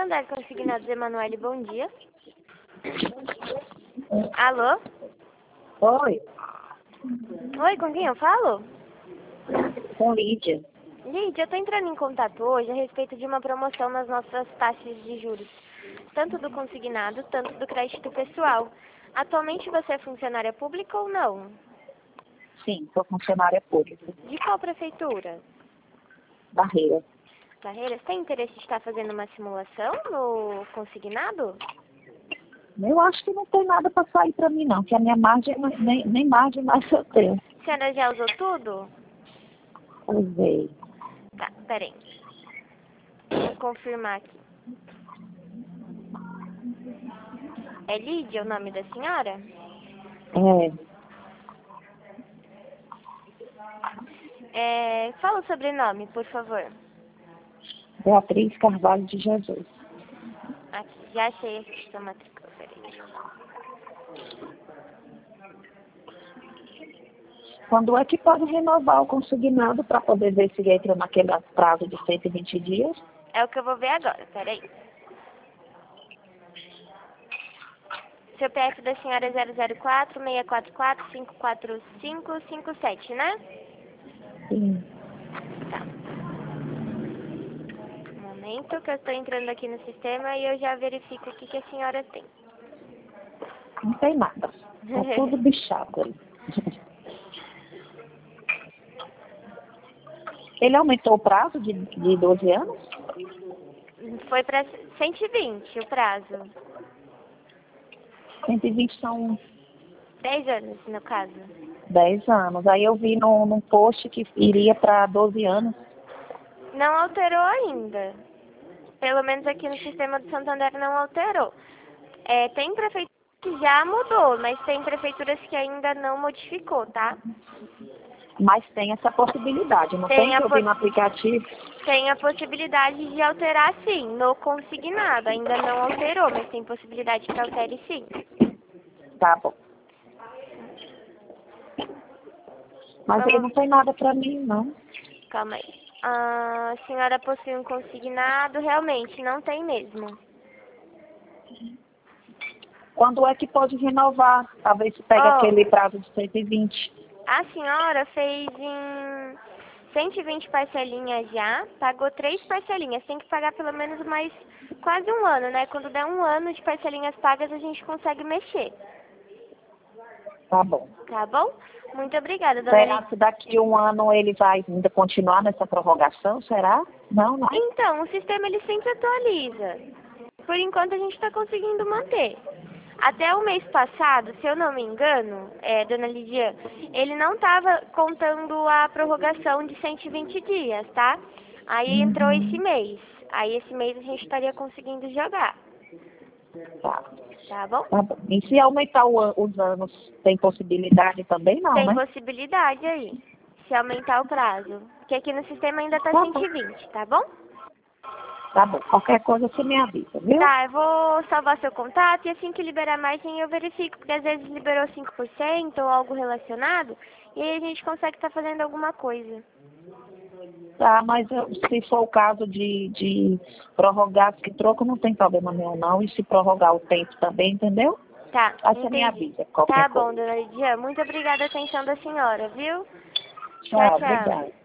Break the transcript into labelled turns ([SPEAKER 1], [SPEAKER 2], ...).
[SPEAKER 1] Santander Consignados, Emanuele, bom dia. Alô?
[SPEAKER 2] Oi,
[SPEAKER 1] Oi, com quem eu falo?
[SPEAKER 2] com Lídia.
[SPEAKER 1] Lídia, eu tô entrando em contato hoje a respeito de uma promoção nas nossas taxas de juros, tanto do consignado, tanto do crédito pessoal. Atualmente você é funcionária pública ou não?
[SPEAKER 2] Sim, sou funcionária pública.
[SPEAKER 1] De qual prefeitura?
[SPEAKER 2] Barreira.
[SPEAKER 1] Barreiras, tem interesse de estar fazendo uma simulação no consignado?
[SPEAKER 2] Eu acho que não tem nada para sair para mim, não, que a minha margem, nem margem mais eu tenho.
[SPEAKER 1] A senhora já usou tudo?
[SPEAKER 2] Usei.
[SPEAKER 1] Tá, peraí. Vou confirmar aqui. É Lídia o nome da senhora? Fala o sobrenome, por favor.
[SPEAKER 2] Beatriz Carvalho de Jesus.
[SPEAKER 1] Aqui, já achei aqui sua matrícula, peraí.
[SPEAKER 2] Quando é que pode renovar o consignado para poder ver se entra naquele prazo de 120 dias?
[SPEAKER 1] É o que eu vou ver agora, peraí. Seu PF da senhora é 004-644-54557, né?
[SPEAKER 2] Sim.
[SPEAKER 1] Tá. Um momento que eu estou entrando aqui no sistema e eu já verifico o que a senhora tem.
[SPEAKER 2] Não tem nada. Tá tudo bichado aí. Ele aumentou o prazo de 12 anos?
[SPEAKER 1] Foi para 120 o prazo.
[SPEAKER 2] 120 são
[SPEAKER 1] 10 anos, no caso.
[SPEAKER 2] 10 anos. Aí eu vi num post que iria para 12 anos.
[SPEAKER 1] Não alterou ainda. Pelo menos aqui no sistema do Santander não alterou. Tem prefeitura que já mudou, mas tem prefeituras que ainda não modificou, tá?
[SPEAKER 2] Mas tem essa possibilidade, não tem que eu vi no aplicativo?
[SPEAKER 1] Tem a possibilidade de alterar sim, no consignado. Ainda não alterou, mas tem possibilidade que altere sim.
[SPEAKER 2] Tá bom. Mas aí não tem nada para mim, não.
[SPEAKER 1] Calma aí. A senhora possui um consignado? Realmente, não tem mesmo.
[SPEAKER 2] Quando é que pode renovar? Talvez se pegue aquele prazo de 120.
[SPEAKER 1] A senhora fez em 120 parcelinhas já, pagou 3 parcelinhas. Tem que pagar pelo menos mais quase um ano, né? Quando der um ano de parcelinhas pagas, a gente consegue mexer.
[SPEAKER 2] Tá bom.
[SPEAKER 1] Tá bom? Muito obrigada, dona
[SPEAKER 2] Será
[SPEAKER 1] Lídia.
[SPEAKER 2] que daqui a um ano ele vai ainda continuar nessa prorrogação? Será? Não, não.
[SPEAKER 1] Então, o sistema ele sempre atualiza. Por enquanto a gente está conseguindo manter. Até o mês passado, se eu não me engano, dona Lidia, ele não estava contando a prorrogação de 120 dias, tá? Aí entrou esse mês. Aí esse mês a gente estaria conseguindo jogar.
[SPEAKER 2] Tá.
[SPEAKER 1] Tá bom?
[SPEAKER 2] Tá bom. E se aumentar os anos, tem possibilidade também? Não,
[SPEAKER 1] Tem
[SPEAKER 2] né?
[SPEAKER 1] possibilidade aí, se aumentar o prazo. Porque aqui no sistema ainda tá
[SPEAKER 2] Tá
[SPEAKER 1] 120, tá bom?
[SPEAKER 2] Tá bom. Qualquer coisa você me avisa, viu?
[SPEAKER 1] Tá, eu vou salvar seu contato e assim que liberar a margem eu verifico, porque às vezes liberou 5% ou algo relacionado, e aí a gente consegue estar fazendo alguma coisa.
[SPEAKER 2] Tá, mas se for o caso de prorrogar, que troco não tem problema nenhum, não. E se prorrogar o tempo também, entendeu?
[SPEAKER 1] Tá,
[SPEAKER 2] Aí você me
[SPEAKER 1] entendi.
[SPEAKER 2] avisa, qualquer
[SPEAKER 1] Tá
[SPEAKER 2] coisa.
[SPEAKER 1] bom, dona Lidia. Muito obrigada a atenção da senhora, viu? Tchau,
[SPEAKER 2] Tchau,
[SPEAKER 1] tchau.
[SPEAKER 2] obrigada.